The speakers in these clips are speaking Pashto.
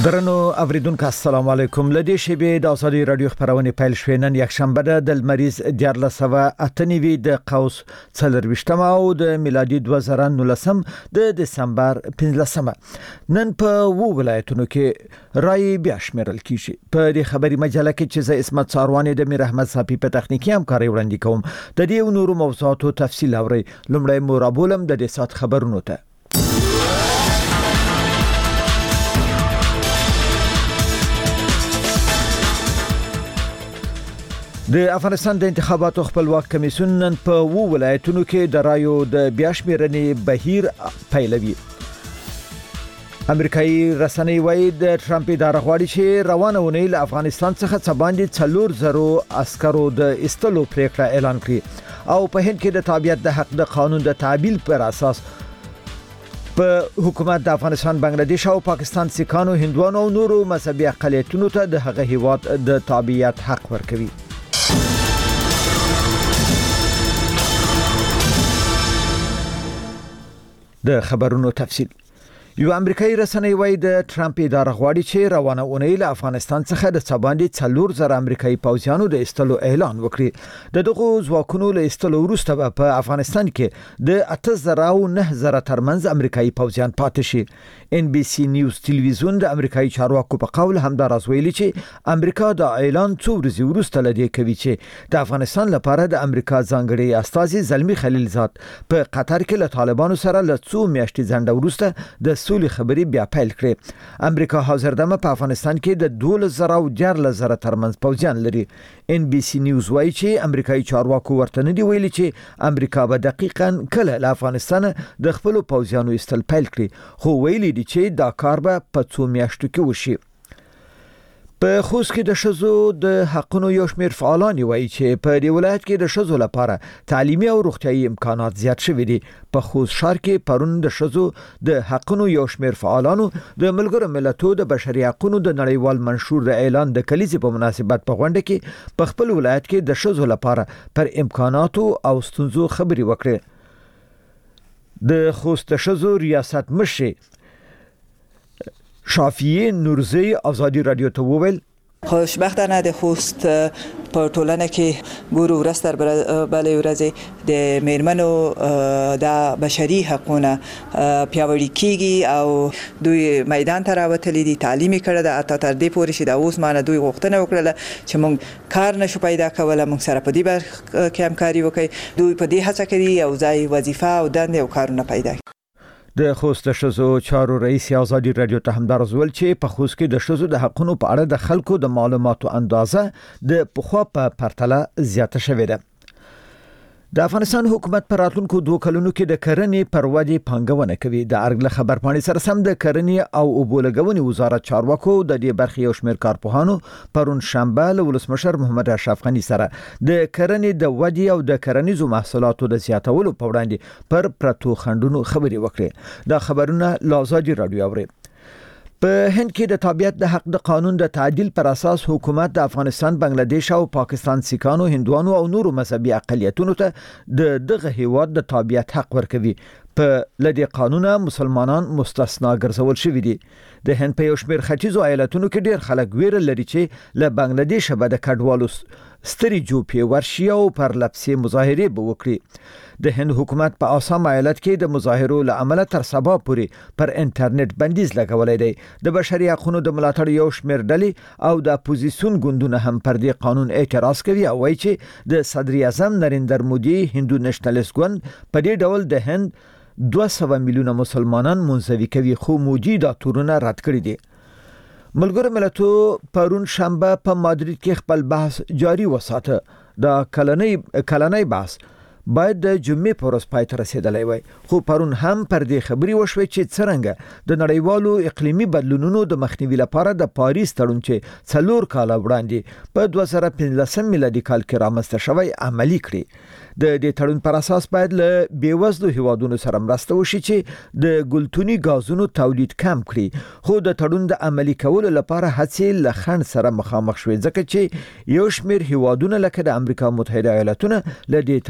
درنو اوریدونکو السلام علیکم. لدی شبې د ازادي رادیو خبرونه پیل شوې. نن یک شنبه د مریض 1498 د قوس 24 او د میلادي 2019 د دسمبر 15. نن په ولایتونو کې رای بیا شمیرل کیږي. په دې خبري مجله کې چې زه اسمت ساروانی د میر احمد صافي په تخنیکی همکاري وړاندې کوم. د دې نورو موضوعاتو تفصیل اوري. لومړی مورابولم د دې سات خبرونو ته. د افغانستان د انتخاباتو خپلواک کمیسیون نن په ولایتونو کې د رایو د بیاشمیرنې بهیر پیلوي. امریکایي رسنۍ وايي د ټرمپ اداره غواړي چې روانه ونې له افغانستان څخه څه باندې 4,000 عسکرو د استلو پریکړه اعلان کړي او په هند کې د تابعیت د حق د قانون د تعدیل پر اساس په حکومت د افغانستان، بنگلاديش او پاکستان سیکانو، هندوانو او نورو مذهبي اقلیتونو ته د هغه هیواد د تابعیت حق ورکوي. د خبرونو تفصیل. یو امریکایي رسنۍ وايي د ټرمپ اداره غواړي چې روانه اونۍ له افغانستان څخه د څباندې 4,000 امریکایي پوځیانو د استلو اعلان وکړي. دغه ځواکونو له استلو وروسته په افغانستان کې د 8,000 او 9,000 ترمنځ امریکایي پوځیان پاتې شي. NBC نیوز ټلویزیون د امریکایي چارواکو په قول همدارس ویلي چې امریکا د اعلان څو ورځې وروسته لدی کوي چې د افغانستان لپاره د امریکا ځانګړي استازي زلمی خلیلزاد په قطر کې له طالبانو سره له څو میاشتې ځنډ وروسته د سولې خبرې بیا پیل کړې. امریکا حاضر دمه په افغانستان کې د 12,000 او 14,000 ترمنځ پوځیان لري. NBC نیوز وايي چې امریکایي چارواکو ورته نه دی ویلي چې امریکا به دقیقاً کله له افغانستان د خپل پوځیانو استل پیل کړي، خو ویلي چې دا کار به په څو میاشتو کې وشي. په خوست کې د شذو د حقونو یو شمېر فعالان وایي چې په دې ولایت کې د شذو لپاره تعلیمي او روغتيایي امکانات زیات شوي دي. په خوست ښار کې پرون د شذو د حقونو یو شمېر فعالانو د ملګرو ملتونو د بشري حقونو د نړیوال منشور د اعلان د کلیزې په مناسبت په غونډه کې په خپل ولایت کې د شذو لپاره پر امکاناتو او ستونزو خبري وکړه. د خوست د شذو ریاست مشر شافیه نورزی ازادي رادیو ته وویل خوشبختانه د خوست په ټولنه کې ګورو ورستر بلې ورځې د میرمنو د بشري حقوقونه پیاوړي کیږي او دوی میدان ته راوتلي دي، تعلیمي کړه د اته تر دې پورې چې د اوس مانه دوی غوښتنه وکړه چې موږ کار نشو پیدا کوله، موږ سره په دې برخه کې همکاري وکړي. دوی په دې هڅه کوي او ځای وظیفه او دنده او کارونه پیدا کړي. د خوست شذو چارو رئیس ازادي رادیو ته همدارز ول چې په خوست کې د شذو د حقونو په اړه د خلکو د معلوماتو اندازه د پخوا په پرتله زیاته شوې ده. د افغانستان حکومت پر راتلونکو 2 کلونو کې د کرنې پر ودې پنګونه کوي. د ارګ خبرپاڼې سره سم د کرنې او اوبولګونې وزارت چارواکو د دې برخې یو شمېر کارپوهانو پرون شنبه له ولسمشر محمد اشرف غني سره د کرنې د ودې او د کرنیزو محصولاتو د زیاتولو په وړاندې پر پرتو خندونو خبري وکړي. دا خبرونه لازادي رادیو اوري. په هند کې د تابعیت د حق د قانون د تعدیل پر اساس حکومت د افغانستان، بنگلاديش او پاکستان سیکانو، هندوانو او نورو مذهبي اقلیتونو ته دغه هیواد د تابعیت حق ورکوي. په لدی قانونا مسلمانان مستثنا ګرځول شوی دي. د هند په یو شمېر ختیځو ایالتونو کې ډیر خلک ویره لري چې له بنگلاديش به د کډوالو ستري جوپی ورشي او پر لپسې مظاهره به وکړي. د هند حکومت په آسام ایالت کې د مظاهرو له عمله تر سبا پورې پر انټرنیټ بندیز لګولای دی. د بشري حقوقو د ملاتړ یو شمېر ډلې او د اپوزیسیون ګوندونه هم پر دې قانون اعتراض کوي او وایي چې د صدر اعظم نریندر مودي هندو نېشنلست ګوند په دې ډول د هند 200 میلیونه مسلمانان منزوي کوي، خو مودي دا تورونه رد کړی دي. ملګرو ملتونو پرون شنبه په مادرید کې خپل بحث جاری وساته. دا کلنۍ بحث باید د جمعې پر ورځ پای ته رسیدلی وای، خو پرون هم پر دې خبري وشوي چې څرنګه د نړیوالو اقلیمي بدلونونو د مخنیوي لپاره د پاریس تړون چې 4 کال وړاندې په 2015 میلادي کال کې رامنځته شوی عملي کړي. د دې تړون پر اساس باید له بیوزلو هیوادونو سره مرسته وشي چې د ګلتوني غازونو تولید کم کړي، خو د تړون د عملي کولو لپاره هڅې له خنډ سره مخامخ شوې ځکه چې یو شمېر هیوادونه لکه د امریکا متحده ایالاتونه له دې تړون سره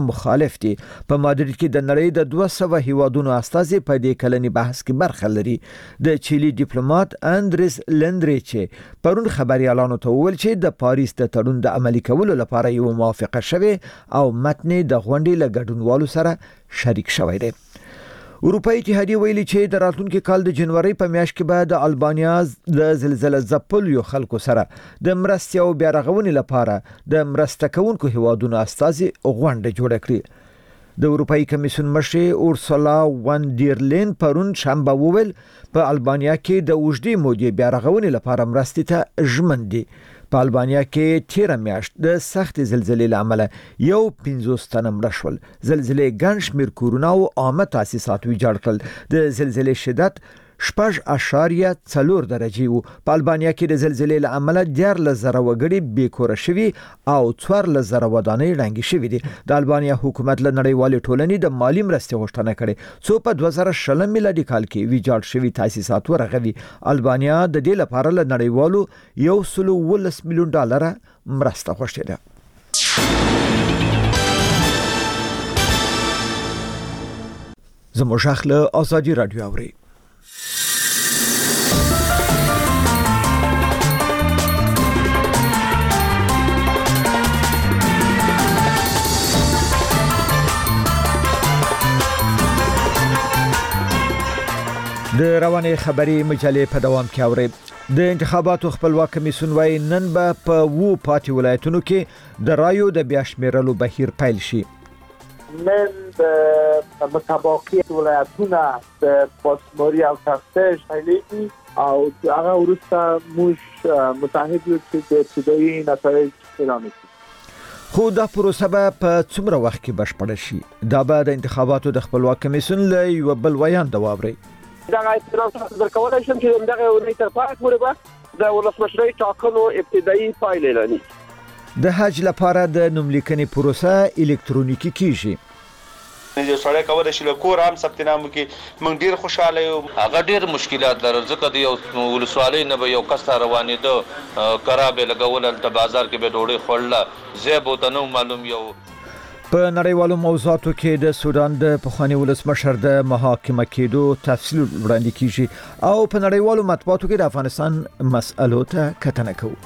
مخالف دي. په مادرید کې د نړۍ د 200 هیوادونو استازي په دې کلنی بحث کې برخه لري. د چيلي ډیپلوماټ اندریس لندریچ پرون خبريالانو ته وویل چې د پاریس د تړون د عملي کولو لپاره یو موافقه شوه او متن د غونډې له ګډونوالو سره شریک شوی دی. اروپאי اتحادیه ویلي چې د راتلونکي کال د جنوري په میاشت کې به د البانیا د زلزلې ځپل یو خلکو سره د مرستې او بیا رغونې لپاره د مرسته کوونکو هیوادونو استازي غونډه جوړه کړې. د اروپאי کمیسیون مشر اورسولا وان ډیر لین پرون شنبه وویل په البانیا کې د اوږدې مودې بیا رغونې لپاره مرستې ته ژمن دي. په البانیا کې تیر میاشت د سخت زلزلې لامل یو 50 تنه مړ شول. زلزلې ګڼ شمېر کورونه او عامه تاسیسات ویجاړ کړل. د زلزلې شدت 6.4 درجه وو. په البانیا کې د زلزلې لامل 14,000 وګړي بیکوره شوي او 14,000 ودانۍ ړنګې شوي دي. د البانیا حکومت له نړیوال ټولنې د مالی مرستې غوښتنه کړې څو په 2020 میلادي کال کې ویجاړ شوي تاسیسات ورغوي. البانیا د دې لپاره له نړیوالو $1.12 میلیون مرسته غوښتې ده. زموږ خپل ازادي رادیو اوري. د رواني خبري مجلې په دوام کې اوري. د انتخاباتو خپلواک کمیسیون وايي نن به په وو پاتې ولایتونو کې د رایو د بیا شمیرلو بهیر پیل شي. نن د متابعي ولایتونو د پاسموري او تفتیش پیلېږي او هغه ورسته موږ متعهد یو چې د ابتدایي نتایج اعلان کړو. خو دا پروسه به په څومره وخت کې بشپړ شي؟ دا به د انتخاباتو د خپلواک کمیسیون له یو بل ویان دا واوري. دا اعتراض تر کولای شم چې دغه ولایت تر پای پورې به د ولسمشرۍ ټاکنو ابتدایي پایلې لري. د حج لپاره د نوملیکنې پروسه الکترونیکی کیږي. یو سړی کولای شي له کور هم ثبت نام وکړي. موږ ډیر خوشاله یو. هغه ډیر مشکلات لري ځکه د یو ولسوالۍ نه به یو کس روانېده کرابه لګول د بازار کې به ډوډۍ خورله زیبو ته نو معلوم یو. په نړیوالو موضوعاتو کې د سودان د پخوانی ولسمشر د محاکمه کېدو تفصیل وړاندې کیږي او په نړیوالو مطبوعاتو کې د افغانستان مسألو ته کتنه کوي.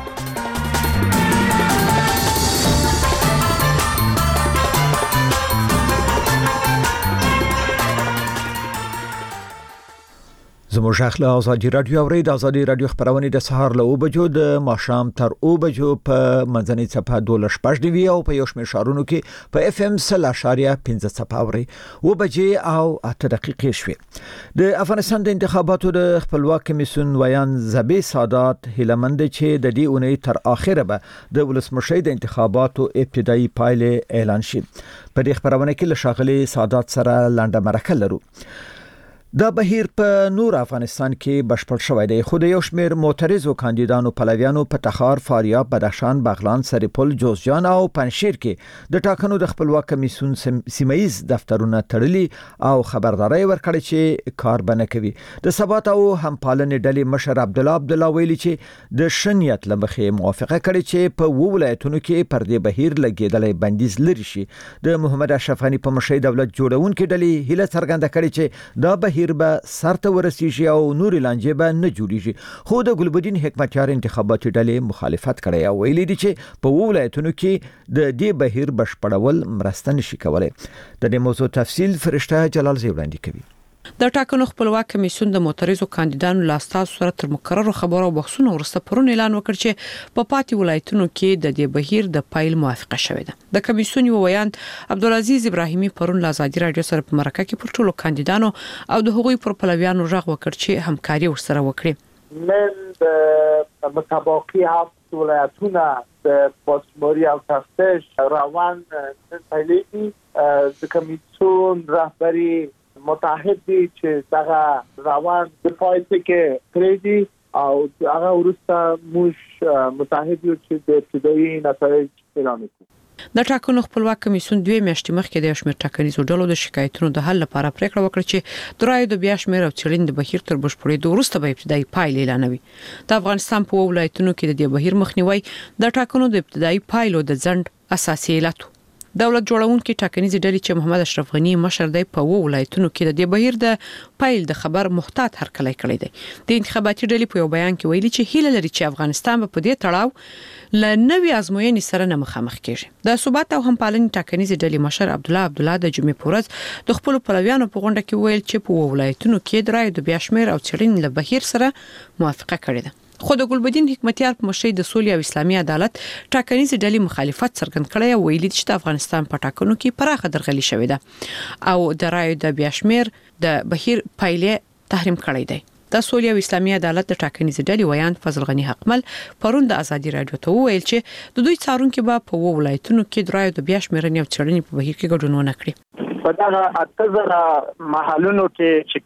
زموږ خپل ازادي رادیو اوري. د ازادي رادیو خبرونه د سهار له 9 بجو د ماښام تر 9 بجو په منځنۍ صفحه 12 او په یو شمېر شارونو کې په FM 0.15 صفحه اوري. 9 بجې او 8 دقیقې شوې. د افغانستان د انتخاباتو د خپلواک کمیسیون ویان زبی سادات هیلمند چې د دې اونۍ تر اخره به د ولسمشۍ د انتخاباتو ابتدایي پایلې اعلان شي. په دې خبرونه کې له شاغلي سادات سره لنډه مرکه لرو. دا بهیر په نور افغانستان کې بشپړ شوی دی. خو د یو شمېر معترضو کاندیدانو پلویانو په تخار، فاریاب، بدخشان، بغلان، سرپل، جوزجان او پنجشیر کې د ټاکنو د خپلواک کمیسیون سیمایي دفترونه تړلي او خبرداري ورکړي چې کار بنه کوي. د ثبات او همپالنې ډلې مشر عبدالله ویلي چې د شنیت لمخې موافقه کړي چې په ولایتونو کې پر دې بهیر لګیدلې بندیز لري شي. د محمد اشرف غنی په مشرۍ دولت جوړونکو ډلې هیله څرګنده کړي چې دا بهیر به سرته ورسیږي او نور لانجې به نه جوړیږي. خو د ګلبدین حکمتیار انتخاباتي ډلې مخالفت کړي او ویلي دي چې په ولایتونو کې د دې بهیر بشپړول مرسته نشي کولای. د دې موضوع تفصیل فرشته جلال زی وړاندې کوي. د ټاکنو خپلواک کمیسیون د معترضو کاندیدانو لاستاو سره تر مقرره خبرو او بحثونو وروسته پرون اعلان وکړ چې په پاتې ولایتونو کې د دې بهیر د پایل موافقه شوې ده. د کمیسیون یو ویان عبدالعزیز ابراهیمی پرون له ازادي رادیو سره په مرکه کې پر ټولو کاندیدانو او د هغوی پر پلویانو غږ وکړ چې همکاري ورسره وکړي. من د متابعي ولایتونو د پاسموري او تفتیش روان پیلېږي. د کمیسیون رهبری متعهد دي چې دغه روان د پایته کې کړی او هغه ورسته موږ متعهد یو چې د ابتدایي نتایج اعلان کړو. د ټاکنو خپلواک کمیسیون 2 میاشتې مخکې د شمېر ټاکنیزو ډلو د شکایتونو د حل لپاره پریکړه وکړه چې د رایو د بیا شمېر او څېړنې د بهیر تر بشپړېدو وروسته به ابتدایي پایلې اعلانوي. د افغانستان په ولایتونو کې د دې بهیر مخنیوي د ټاکنو د ابتدایي پایلو د ځنډ اساسي علت. دولت جوړونکو ټاکنیز ډلې چې محمد اشرف غنی مشر دی په ولایتونو کې د بهیر د پایل د خبر محتاط هرکلی کړی دی. د انتخاباتي ډلې په یو بیان کې ویلي چې هیله لري چې افغانستان په دې تړاو ل نوې ازموینې سره نه مخامخ کیږي. د ثبات او همپالنې ټاکنیز ډلې مشر عبدالله د جمعې په ورځ د خپل پلویانو په غونډه کې ویل چې په ولایتونو کې د رایو د بیا شمیر او څېړنې له بهیر سره موافقه کړې ده. خو د ګلبدین حکمتیار په مشرۍ د سولې او اسلامي عدالت ټاکنیز ډلې مخالفت څرګند کړی او ویلي چې د افغانستان په ټاکنو کې پراخه درغلي شوې ده او د رایو د بیا شمیر د بهیر پایلې تحریم کړی دی. د سولې او اسلامي عدالت د ټاکنیز ډلې ویان فضل غنی حقمل پرون د ازادي رادیو ته ویل چې د دوی څارونکو به په ولایتونو کې د رایو د بیا شمیرنې او څېړنې په بهیر کې ګډون ونه کړي. په دغه اتزره محلونو کې چې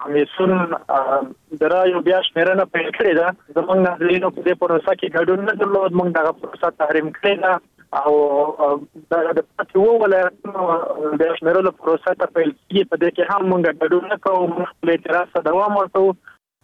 کمیسیون د رایو بیا شمیرنه پیل کړې ده زموږ ناظرینو په دې پروسه کې ګډون نه درلود. موږ دغه پروسه تحریم کړې ده او د پاتې ولایتونو بیا شمیرلو پروسه ته پیل کېږي. په دې کې هم موږ ګډون نه کوو. موږ اعتراض ته دوام ورکوو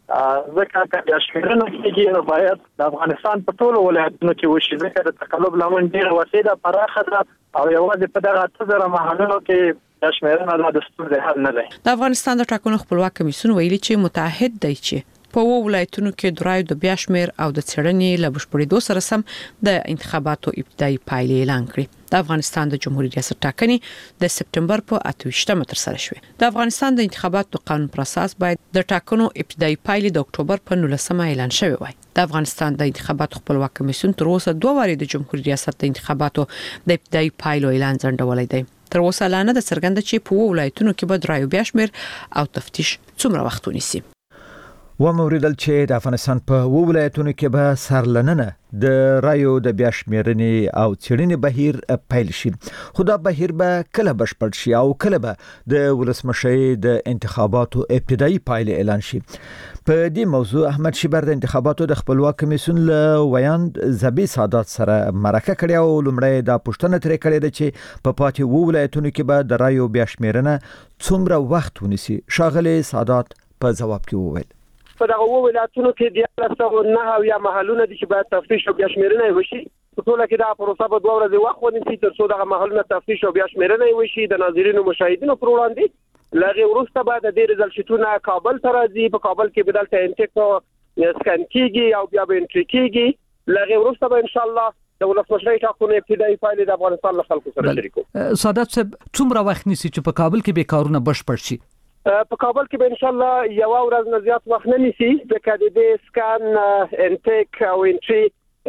ځکه چې بیا شمیرنه کېږي نو باید د افغانستان په ټولو ولایتونو کې وشي ځکه د تقلب لامل ډېره وسیع ده پراخه ده او یوازې په دغه اتزره محلونو کې د شمیرنه د ستونزې حل نه دی. د افغانستان د ټاکنو خپلواک کمیسیون ویلي چې متعهد دی چې په ولایتونو کې د رایو د بیا شمیر او د څېړنې له بشپړېدو سره سم د انتخاباتو ابتدایي پایلې اعلان کړي. د افغانستان د جمهوریت ریاست ټاکنې د سپټمبر په 28مه تر سره شوې. د افغانستان د انتخاباتو قانون پر اساس باید د ټاکنو ابتدایي پایلې د اکتوبر په 19مه اعلان شوې وای. د افغانستان د انتخاباتو خپلواک کمیسیون تر اوسه 2 واري د جمهوریت ریاست د انتخاباتو د ابتدایي پایلو اعلان ځنډولای دی. تر اوسه لا نه د څرګنده چې په ولایتونو کې به د رایو بیا شمیر او تفتیش څومره وخت ونیسي. وموریدل چې د افغانستان په ولایتونو کې به سرلننه د رایو د بیا شمیرنې او څېړنې بهیر پیل شي. خو دا بهیر به کله بشپړ شي او کله به د ولسمشرۍ د انتخاباتو ابتدایي پایلې اعلان شي. په دې موضوع احمد شیبر د انتخاباتو د خپلواک کمیسیون له ویاند زبی سادات سره مرکه کړې او لومړی دا پوښتنه ترې کړې ده چې په پاتې ولایتونو کې به د رایو بیا شمیرنه څومره وخت ونیسي. ښاغلی سادات په ځواب کې وویل په دغه ولایتونو کې د 19 یا محلونه دي چې باید تفتیش او بیا شمیرنه وشي. په ټوله کې دا پروسه په 2 ورځې وخت ونیسي تر څو دغه محلونه تفتیش او بیا شمیرنه وشي. د ناظرینو مشاهدینو پر وړاندې لغه وروسته بعد د رزلټونه کابل ته راځي. په کابل کې بدلته انټیک سکان کیږي او بیا به انټری کیږي. لغه وروسته به ان شاء الله د ولسمشرۍ ټاکنو ابتدایي پایلې د افغانستان له خلکو سره شریکو. سادات صاحب څومره وخت نیسي چې په کابل کې به کارونه بشپړ شي؟ په کابل کې به ان شاء الله یو ورځ نه زیات وخت نه نیسي ځکه د دې سکان انټیک او انټری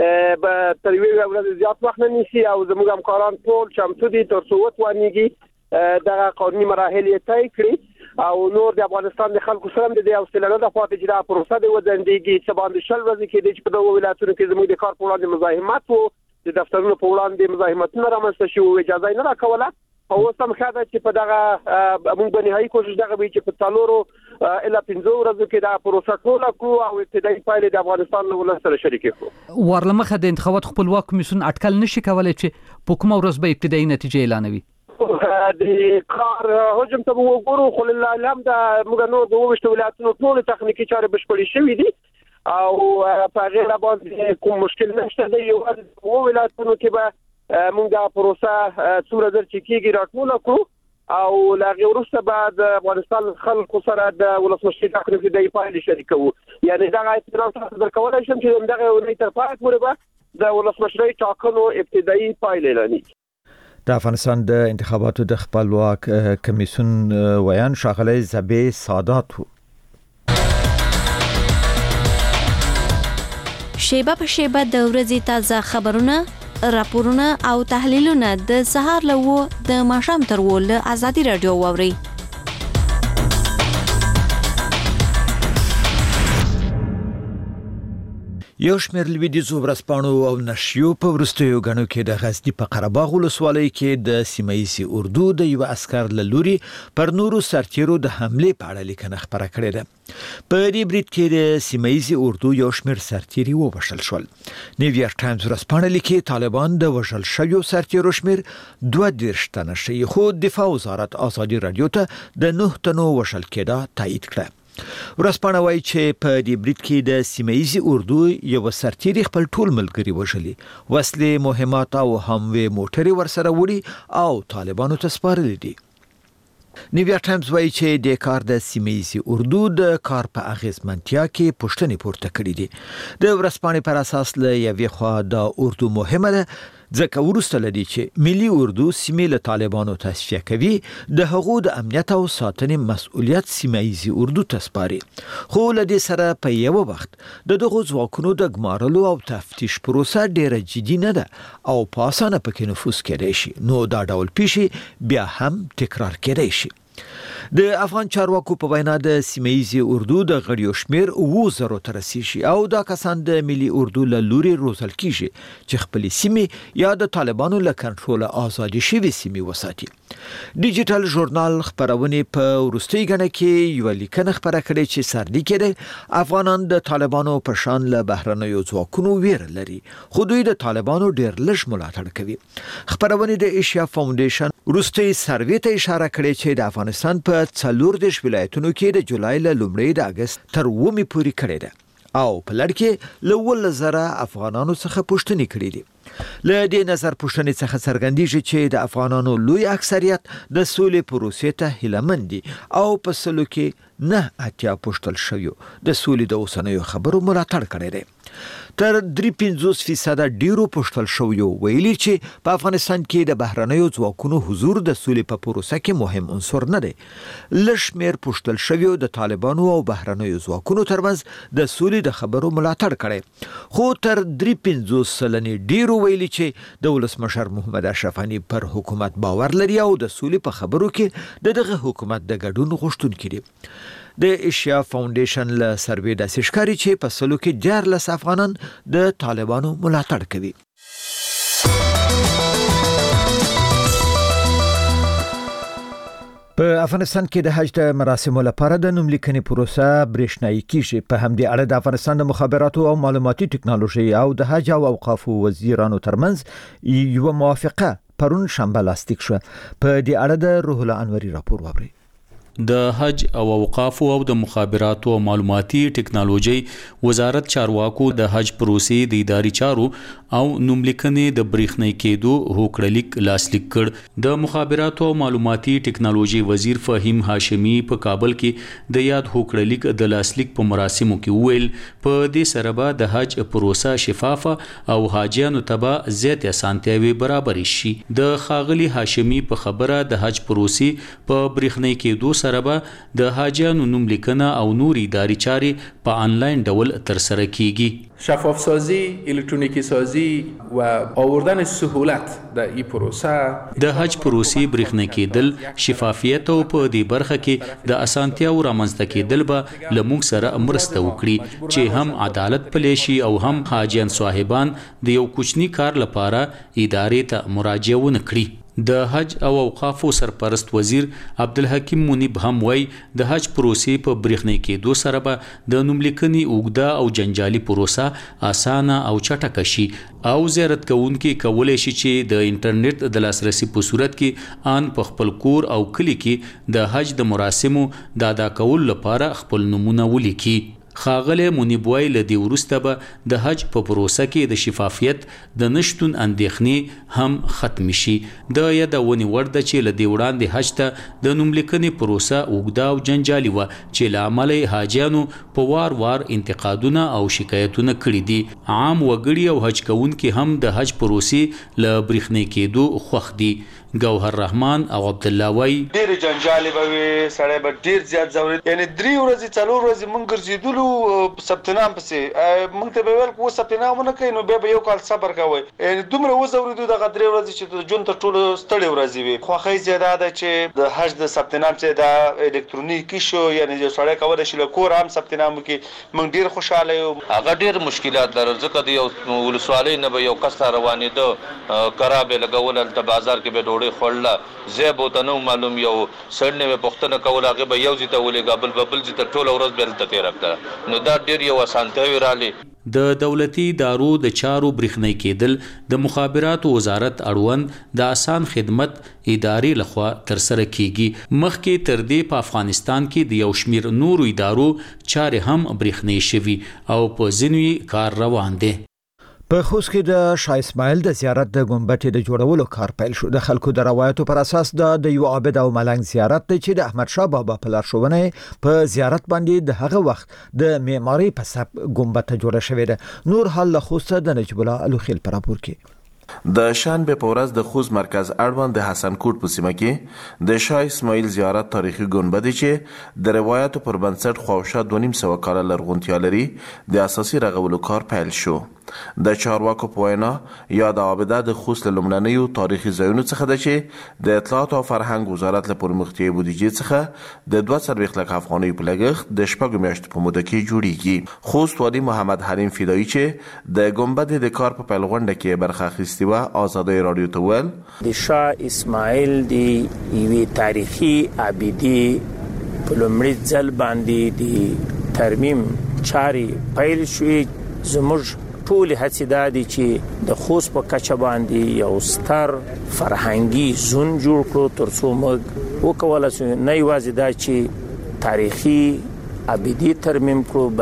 به تر یو ورځ زیات وخت نه نیسي او زموږ همکاران ټول چمتو دي تر څو وتوانیږي دغه قانوني مراحل یې طی کړي او نور د افغانستان د خلکو سره د دې حوصله نه خواته چې دا پروسه د وځندېږي چې باندې شل ورځې کې د په ولایتونو کې زموږ د کار په وړاندې مزاحمت وو د دفترونو په وړاندې مزاحمتونه رامنځته شو او اجازه نه راکوله. او سم خاطر چې په دغه موږ به نهایي کوشش دغه وی چې په څلورو اله 15 ورځو کې دا پروسه ټول کو او ابتدایي پایلې د افغانستان له ولس سره شریک کړو. ورلمخه د انتخابات خپلواک کمیسیون اټکل نشي کولای چې په کومه ورځ به ابتدایي نتیجه اعلانوي. د کار هجوم ته وګورو خو لله الحمد موږ نو د وښتو ولایتونو ټول تخنیکی چارې بشپړې شوې دي او په غیر باندې کوم مشکل نشته. د یو ولایتونو کې به موږ دا پروسه څومره درچې کېږي راټول کړو او لاغه وروسته بعد افغانستان خلکو سره د ولسمشرۍ ټاکنو کې د پایلې شریکو. یعنی دا اعتراض درکولای شم چې دغه ولایت تر پای پورې به د ولسمشرۍ ټاکنو ابتدایي پایلې اعلاني. د افغانستان د انتخاباتو د خپلواک کمیسیون ویان ښاغلی زبی سادات وو. شیبه په شیبه د ورځې تازه خبرونه راپورونه او تحلیلونه د سهار له د ماښام تر له ازادي رادیو واوري. یو شمېر لویدیځو ورځپاڼو او نشریو په وروستیو غنو کې د غزني په قره باغ ولسوالۍ کې د سیمایي اردو د یو عسكر له لوري پر نورو سرتیرو د حمله په اړه لیکنه خبره کړې ده. په دې برید کې د سیمایي اردو یو شمېر سرتیري وبشل شول. نیویارک ټایمز ورځپاڼه لیکي طالبان د وژل شویو سرتیرو شمېر 22 تنه شي خو دفاع وزارت ازادي رادیو ته د 9 تنو وژل کېدا تایید کړ. ورسپانه وایي چې په دې برید کې د سیمایي اردو یو سرتیری خپل ټول ملګری وژلي، وسلې، مهمات او هموي موټرې ورسره وړي او طالبانو ته سپارلي دي. نیویا ټایمز وایي چې د کار د سیمایي اردو د کار په اغیزمنتیا کې پوښتنې پورته کړې دي. د ورسپانې پر اساس له یوې خوا د اردو مهمه ده، ځکه وروسته لدی چې ملي اردو سیمې له طالبانو تصفیه کوي، د هغو د امنیت او ساتنې مسؤلیت سیمایي اردو ته سپاري. خو له دې سره په یو وخت د دغو ځواکونو د ګمارلو او تفتیش پروسه ډیره جدي نه ده او په اسانه پکې نفوذ کېدای شي، نو دا ډول پیښې بیا هم تکرار کېدای شي. د افغان چارواکو په وینا د سیمایي اردو د غړیو شمیر 2000 ته رسیږي او دا کسان د ملي اردو له لوري روزل کیږي چې خپل سیمې یا د طالبانو له کنټرول آزادي شوی سیمې وساتي. ډیجیټل ژورنال خبرونه په وروستي غنډه کې یو لیکنه خبره کړې چې سرلی کېده افغانان د طالبانو په شان له بهرنیو ځواکونو ویر لري، خو دوی د طالبانو ډیر لږ ملاتړ کوي. خبرونه د ایشیا فاونډیشن وروستي سروې ته اشاره کړې چې د افغانستان په 14 ولایتونو کې د جولای له لومړۍ د اگست تر 9 پورې کړې ده او په لړ کې له 1000 افغانانو څخه پوښتنې کړې دي. له دې نظر پوښتنې څخه څرګندېږي چې د افغانانو لوی اکثریت د سولې پروسې ته هیلهمند دي او په سلو کې 9 پوښتل شوی د سولې د اوسنیو خبرو ملاتړ کړی دی. تر 53% ډیرو پوښتل شوی ویلي چې په افغانستان کې د بهرنیو ځواکونو حضور د سولې په پروسه کې مهم عنصر نه دی. لشمیر پوښتل شوی د طالبانو او بهرنیو ځواکونو ترمنځ د سولې د خبرو ملاتړ کړي، خو تر 53% ډیرو ویلي چې د ولسمشر محمد اشرف غنی پر حکومت باور لري او د سولې په خبرو کې دغه حکومت د ګډون غوښتونکي دي. د ایشیا فاونډیشن له سروې د سشکاري چې په سلو کې 14 افغانان د طالبانو ملاتړ کوي. په افغانستان کې د حج د مراسمو لپاره د نوملیکنې پروسه برېښنایي کیږي. په همدې اړه د افغانستان د مخابراتو او معلوماتي ټکنالوژي او د حج او اوقافو وزیرانو ترمنځ یو موافقه پرون شنبه لاسلیک شوه. په دې اړه د روح الله انوري راپور واورئ. د حج او اوقافو او د مخابراتو او معلوماتي ټکنالوژي وزارت چارواکو د حج پروسې د اداري چارو او نوملیکنې د برېښنایي کېدو هوکړلیک لاسلیک کړ. د مخابراتو او معلوماتي ټکنالوژي وزیر فهیم هاشمي په کابل کې د یاد هوکړلیک د لاسلیک په مراسمو کې ویل په دې سره به د حج پروسه شفافه او حاجیانو ته به زیات اسانتیاوي برابر شي. د خاغلی هاشمي په خبره د حج پروسې په برېښنایي کېدو سره به د حاجیانو نوملیکنه او نور اداري چارې په آنلاین ډول ترسره کیږي. شفاف سازی، الکترونیکی سازی و آوردن سهولت در این پروسه د حج پروسې برېښنایي کېدل، شفافیت او په دې برخه کې د اسانتیاو رامنځته کېدل به له موږ سره مرسته وکړي چې هم عدالت پلی شي او هم حاجیان صاحبان د یو کوچني کار لپاره ادارې ته مراجعه ونه کړي. د حج او اوقافو سرپرست وزیر عبدالحکیم منیب هم وایي د حج پروسې په برېښنایي کېدو سره به د نوملیکنې اوږده او جنجالي پروسه اسانه او چټکه شي او زیارت کوونکي کولی شي چې د انټرنیټ د لاسرسي په صورت کې ان په خپل کور او کلی کې د حج د مراسمو د ادا کولو لپاره خپل نمونه ولیکي. خاغله منیبوای لدی ورسته به د حج په پروسه کې د شفافیت د نشټون اندېښنې هم ختم شي. د یادونې وړ ده چې لدی وړاندې حج ته د نوملیکنې پروسه اوږده او جنجالي و چې له امله حاجیانو په وار انتقادونه او شکایتونه کړي دي. عام وګړي او حج کوونکي هم د حج پروسې له برېښنایي کېدو خوښ دي. گوهر رحمان او عبد الله وای ډیر جنجالي به سړی به ډیر زیات زوري، یعنی 3 ورځې 4 ورځې مونږ ګرځیدلو سبتنام پسې مونږ ته به ویل کو سبتنام نه کوي نو به یو کال صبر کوي، یعنی دومره وزوریدو دغه 3 ورځې چې جون تر ټولو ستړي ورځې وي. خو خې زیاده ده چې د حج د سبتنام چې د الکترونیکی شو، یعنی چې سړی کولای شي له کور هم سبتنام کې مونږ ډیر خوشاله یو. هغه ډیر مشکلات لري ځکه د یو ولسوالۍ نه به یو کس روانېده کرابه لګول ته بازار کې به خړله زیب وته نو معلوم یو سړنه په پختنه کول هغه به یو ځته ولې قبل ببل ځته ټول ورځ بیل ته تیر کړه، نو دا ډیر یو اسانتیاوي رالی. د دولتي ادارو د چارو برېښنایي کېدل د مخابراتو وزارت اړوند د اسان خدمت ادارې لخوا ترسره کیږي. مخکې تر دې په افغانستان کې د یو شمیر نورو ادارو چارې هم برېښنایي شوي او په ځینو کار روان دي. په خوست کې د شاه اسماعیل د زیارت د ګمبد د جوړولو کار پیل شو. د خلکو د روایتو پر اساس د یو عابد او ملنګ زیارت دی چې د احمد شاه بابا په لارښوونه په زیارت باندې د هغه وخت د معماري په سبک ګمبد جوړه شوې ده. نور حال له خوست د نجیب الله الوخیل پر راپور کې. د شنبه په ورځ د خوست مرکز اړوند د حسن کوټ په سیمه کې د شاه اسماعیل زیارت تاریخي ګنبد چې د روایتو پر بنسټ خواوشا 2.5 کاله لرغونتیا لري د اساسي رغولو کار پیل شو. د چارواکو په وینا یاد عابده د خوست لومړنیو تاریخي ځایونو څخه ده چې د اطلاعات او فرهنګ وزارت له پرمختیایي بودیجې څخه د 2.4 لک افغانۍ په لګښت د شپږ میاشتو په موده کې جوړیږي. خوست والي محمد حلیم فدایي چې د ګنبد د کار په پیل غونډه کې برخه اخیستې و آزادۍ رادیو ته ویل د شاه اسماعیل د یوې تاریخي عابدې په لومړي ځل باندې د ترمیم چارې پیل شوې. زموږ ټول هڅې دا دي چې د خوست په کچه باندې یو ستر فرهنګي زون جوړ کړو ترڅو موږ وکولای شو نه یوازې دا چې تاریخي ابدي ترمیم کړو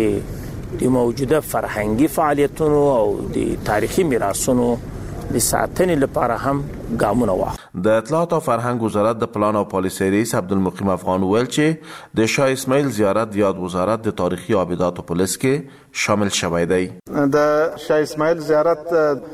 بلکې د موجوده فرهنګي فعالیتونو او د تاریخي میراثونو د ساتنې لپاره هم ګامونه واخلو. د اطلاعات او فرهنګ وزارت د پلان او پالیسۍ رئیس عبدالمقیم افغان ویل چې د شاه اسماعیل زیارت د یاد وزارت د تاریخي عابداتو په لیست کې شامل شوی دی. د شاه اسماعیل زیارت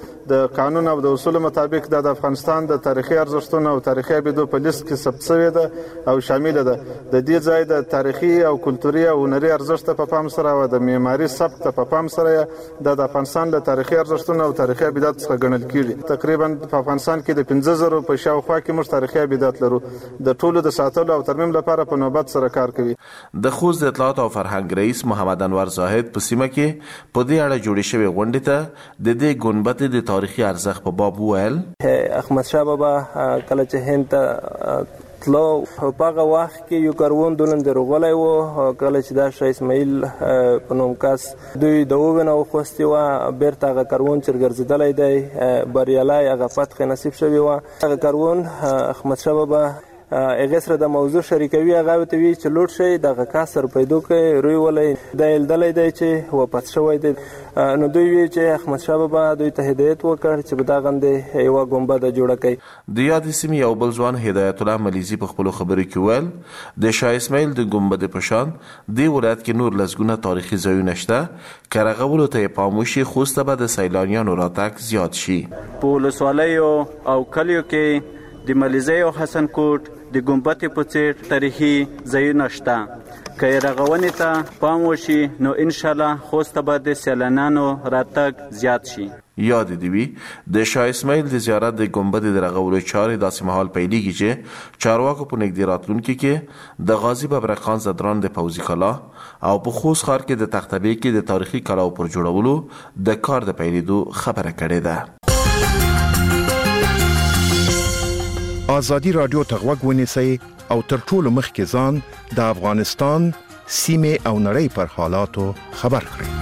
د قانون او د اصول مطابق د افغانستان د تاریخي ارزښتونو او تاریخي ابدو په لیست کې ثبت شوی ده او شامل ده. د دې ځای د تاریخي او کلتوري او هنري ارزښت په پام سره او د معماري سبک په پام سره د افغانستان له تاریخي ارزښتونو او تاریخي ابدات څخه ګڼل کیږي. تقریبا په افغانستان کې د 15000 په شاوخوا کې موږ تاریخي ابدات لرو. د ټولو د ساتلو او ترمیم لپاره په نوبت سره کار کوي. د خوست د اطلاعات او فرهنګ رئیس محمد انور زاهد په سیمه کې په دې اړه جوړې شوې غونډې ته د دې ګنبد د تاریخي ارزښت په باب وویل احمد شاه بابا کله چې هند ته تلو په هغه وخت کې یو کاروان دولن درغلی و. کله چې دا شاه اسماعیل په نوم کس دوی د وونه خوستي و بیرته هغه کاروان چې ګرځېدلی دی بریالی هغه فتح نصیب شوی و. هغه کاروان احمد شاه بابا هغه سره د موضوع شریکوي هغه ته وی چې لوټ شي دغه کاسر پیدا کوي روي ولې د دلې دی چې واپس شوی دی. نو دوی وی چې احمد شاه بابا دوی ته هدایت وکړ چې په دا غندې یو ګمبد جوړ کړي. د یاد سیمې یو بل ځوان هدایت الله ملیزي په خپل خبرو کې ویل د شاه اسماعیل د ګمبد په شان د ولایت کې نور لسګونه تاریخي ځایونه شته کارغولو ته پاموشي خوسته به د سیلانیانو راتګ زیات شي. په ولسوالیو او کلیو کې د ملیزي او حسن کوټ د ګمبد په څیر تاریخي ځایونه شته. که رغونې ته پام وشي نو ان شاء الله خوسته به د سیلانیانو راتګ زیات شي. یاد دی وی د شاه اسماعیل د زیارت د ګمبد د رغولو چارې داسې مهال پیلېږي چې چارواکو په نږدې راتلونکي کې د غازی ببرقان زدران د پوځي کلا او په خوست ښار کې د تختبې کې د تاریخي کلاو پر جوړولو د کار د پیلېدو خبره کړې ده. آزادی رادیو ته غوږ ونیسئ او تر ټولو مخکې ځان د افغانستان سیمې او نړۍ پر حالاتو خبر کړئ.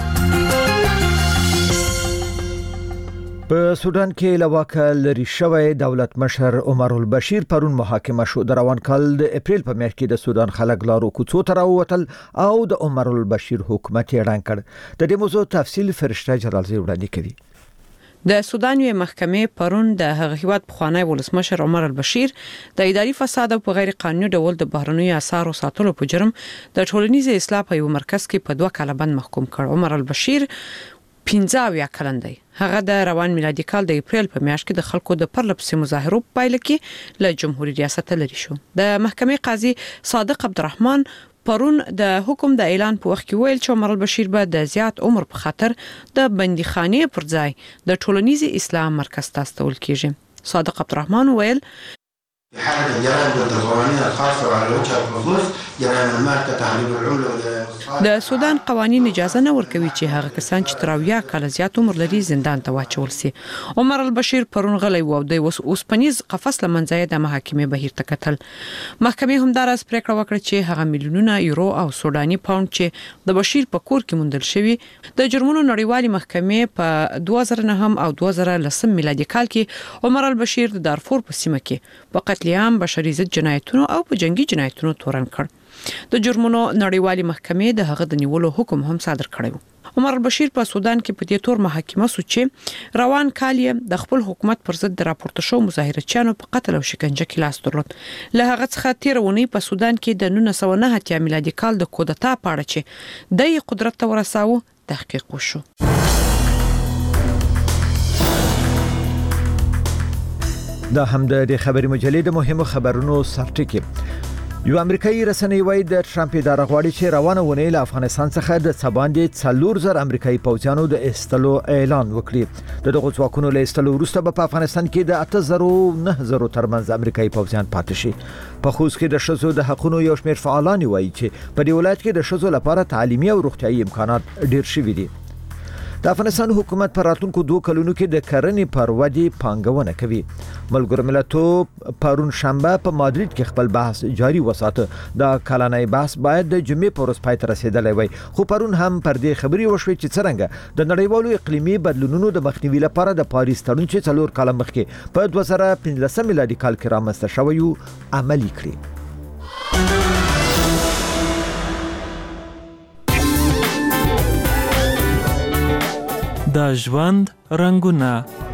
په سودان کې لواکه لري شوی دولت مشر عمر البشیر پرون محاکمه شو. د روان کال د اپریل په میاشت کې د سودان خلک لارو کوڅو ته راووتل او د عمر البشیر حکومت یې ړنګ کړ. د دې موضوع تفصیل فرشته جلالزی وړاندې کوي. د سودان یو محکمې پرون د هغه هیواد پخوانی ولسمشر عمر البشیر د اداري فساد او په غیر قانوني ډول د بهرنیو اسعارو ساتلو په جرم د ټولنیز اصلاح په یو مرکز کې په 2 کاله بند محکوم کړ. عمر البشیر 15 کلن دی. هغه د روان میلادي کال د اپریل په میاشت کې د خلکو د پرلپسې مظاهرو په پایله کې له جمهوریت ریاست لري شو. د محکمې قاضي صادق عبدالرحمن پرون د حکم د اعلان په وخت کې ویل چې عمر البشیر به د زیات عمر په خاطر د بندیخانې پر ځای د ټولنیز اصلاح مرکز ته استول کیږي. صادق عبدالرحمن ویل في حالة الجرائم ضد القوانين الخاصة على وجه الخصوص جرائم المال كتهريب العملة د سودان قوانين اجازه نه ورکوي چې هغه کسان چې تراویا کال زیات عمر لري زندان ته واچول سي. عمر البشیر پرون غلی و د اوسپنیز قفس لمنځه د محاکمې بهیر ته کتل. محکمې همدارس پریکړه وکړه چې هغه میلیونونه یورو او سوداني پاوند چې د بشیر په کور کې موندل شوی د جرمونو نړیوالې محکمې په 2009 او 2010 میلادي کال کې عمر البشیر د دارفور په سیمه کې په قتل عام، بشري ضد جنایتونو او په جنگي جنایتونو تورن کړ. د جرمونو نړیوالې محکمې د هغه د نیولو حکم هم صادر کړی. عمر البشیر په سودان کې په دې تور محاکمه شو چې روان کال د خپل حکومت پر ضد راپورته شو مظاهرچیانو په قتل او شکنجه کې لاس درلود. له هغه څخه تیرونی په سودان کې د 1909 میلادي کال د کودتا پاړه چې د قدرت ته ورساوه تحقیق وشو. دا هم د خبري مجلې د مهمو خبرونو سرټکی. یو امریکایي رسنۍ وایي د ټرمپ اداره غواړي چې روانه ونې له افغانستان څخه د څباندې 4000 امریکایي پوځیانو د استلو اعلان وکړي. دغه ځواکونو له استلو وروسته په افغانستان کې د 8009 ترمنځ امریکایي پوځیان پاتې شي. په خوست کې د شذو د حقوقو یو شمېر فعالان وایي چې په دې ولایت کې د شذو لپاره تعلیمي او روغتيایي امکانات ډېر شوي دي. د افغانستان حکومت پر راتلونکو 2 کلونو کې د کرنې پر ودی پانګونه کوي. ملګرو ملتونو پرون شنبه په مادرید کې خپل بحث جاری وساته. دا کلانای بحث باید د جمعې پر ورځ پای ته رسیدلی وي، خو پرون هم پر دې خبري وشوي چې څنګه د نړیوالو اقلیمي بدلونونو د مخنیوي لپاره د پاریس تړون چې 4 کال مخکې په 2015 میلادي کال کې رامنځته شوی عملي کړی. د ژوند رنگونه.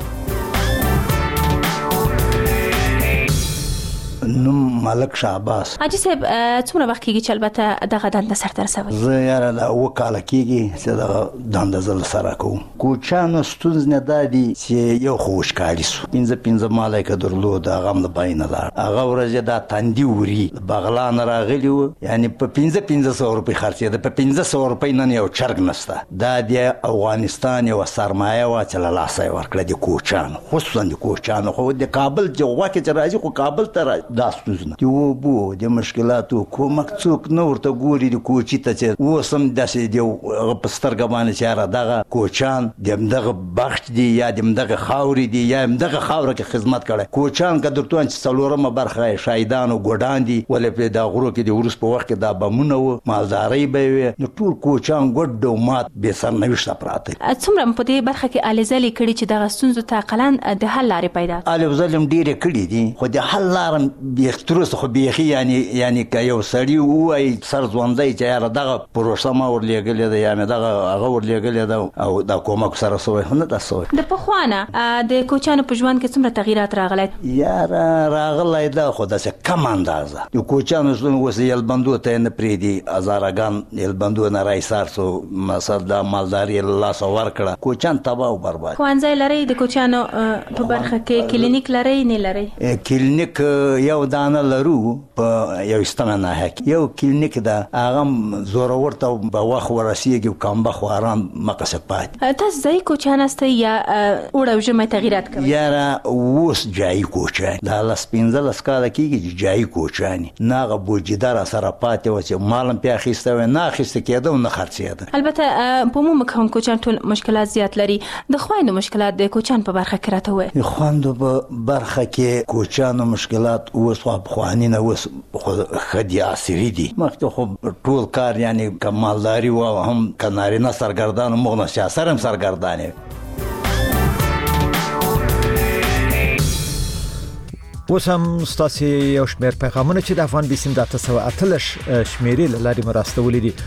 نوم ملک شعباس. حاجی صاحب څومره وخت کېږي چې البته دغه دنده سرته رسوي؟ زه یاره لا وکاله کېږي چې دغه دنده زه سره کوم. کوچانو ستونزې نه دا دي چې یو خو وشکالي سو 15 مالی که درلود هغه هم د پای نه لاړ. هغه ورځ دا تندي وري بغلا نه راغلي وو، یعنی په 1500 روپۍ خرڅېده، په 1500 روپۍ نن یو چرګ نشته. دا د افغانستان یو سرمایه وه چې له لاسه یې ورکړه د کوچانو، خصوصا د کوچانو. خو د کابل جغوا کې چې راځي خو کابل ته راځي دا ستونزه د اوبو د مشکلاتو کومک څوک نه ورته ګوري. د کوچي ته چې اوس هم داسې د په سترګه باندې چې دغه کوچان د همدغه بخت دي یا د همدغه خاورې دي یا همدغه خاوره کې خدمت کړی. کوچان که درته وایم چې 4مه برخه یې شهیدان او ګوډان دي، ولې په دا غرو کې د وروس په وخت کې دا بمونه وو، مالدارۍ به وي، نو ټول کوچان ګوډ او مات بې سرنوشته پراته. څومره په دې برخه کې الزلې کړي چې دغه ستونزو ته عقلاً د حل لارې پیدا کړي؟ الزلې هم ډېرې کړي دي، خو د حل لاره بیختروس خو بیخي یعنی که یو سړی وای سر ځوندای چې یاره دغه پروسه ما ورلېږلې ده یا مې دغه هغه ورلېږلې ده او دا کومک سره سوی نه ده سوی. د پخوانه د کوچانو په ژوند کې څومره تغییرات راغلی؟ یاره راغلی ده خو داسې کم اندازه. د کوچانو ژوند اوس یلبندو ته نه پرېږدي، هزارګان یلبندو نه راایسار سو، مثلا د مالداري له لاسه ورکړه، کوچان تباه او برباد. ښوونځی لرئ د کوچانو په برخه کې؟ کلینیک لرئ نه لرئ؟ کلینیک یو دانه لرو په یو استمه نه یو کلینیک ده، هغه زورور ته په وخت ورسیږي او کمبخ آرام مقصد پات. تاسو ځای کوچان استئ یا اوړه ژمه تغیرات کوي؟ یاره اوس جای کوچان دا لاس 15 کاله کېږي جای کوچانی ناغه بوجیدار سره پاتې و چې مالم په اخیسته و نه اخیسته کېده او نه خرڅېده. البته په عموم کوم کوچان ټول مشکلات زیات لري. د خويندو مشکلات د کوچان په برخه کې راته وای؟ د خويندو په برخه کې کوچانو مشکلات اوس په خواني نه اوس خدي عصري دي. مخکې خو ټول کار یعنی کمالداري و هم کناري نه سرګردان مغنه سیاست هم سرګردان. اوس هم ستاسو یو شمېر پیغامونه چې د افغان بیسیم د 808 شمېرې لاري مراستولې دي.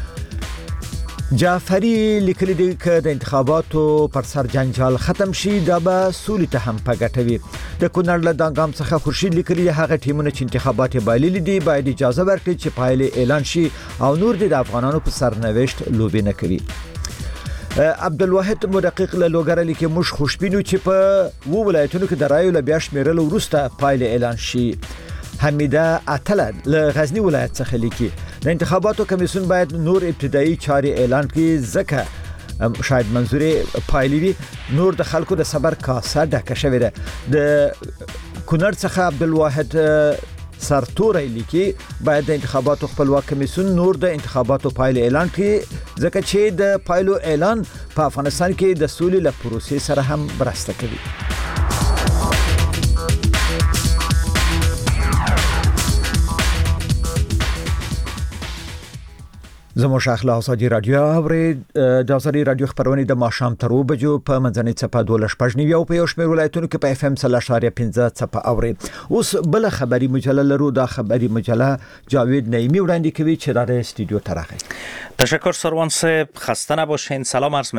جعفری لیکلی دی که د انتخاباتو پر سر جنجال ختم شي دا به سولې ته هم پګټوي. د کونړ له دانګام څخه خورشید لیکلی هغه ټیمونه چې انتخابات بایللي دي باید اجازه ورکړي چې پایلې اعلان شي او نور د افغانانو په سرنوشت لوبې نه کوي. عبدالواحد مدقق له لوګر لیکي موږ خوشبینو چې په وو ولایتونو کې د رایو له بیا شمیرل وروسته پایلې اعلان شي. حمیده اتل له غزنی ولایت څخه لیکي د انتخاباتو کمیسیون باید نور ابتدایي چاري اعلان کړي ځکه شاید منظوري پایلې وي نور د خلکو د صبر کاسه ډکه شوې ده. د کونړ څخه عبدالواحد سرتوري لیکي باید د انتخاباتو خپلواک کمیسیون نور د انتخاباتو پایلې اعلان کړي ځکه چې د پایلو اعلان په افغانستان کې د سولې له پروسې سره هم مرسته کوي. زموږ اخلا ازادي رادیو د ازادي رادیو خبرونه د ماښام تر 2 بجو په منځنۍ چپه 12:15 او په یو شمېر ولایتونو کې په اف ام 3.15 چپه اوري. اوس بل خبري مجله لرو. دا خبري مجله جاوید نعیمی وړاندې کوي چې را د استودیو ته راغی. تشکر سروان صاحب، خسته نباشین. سلام عرض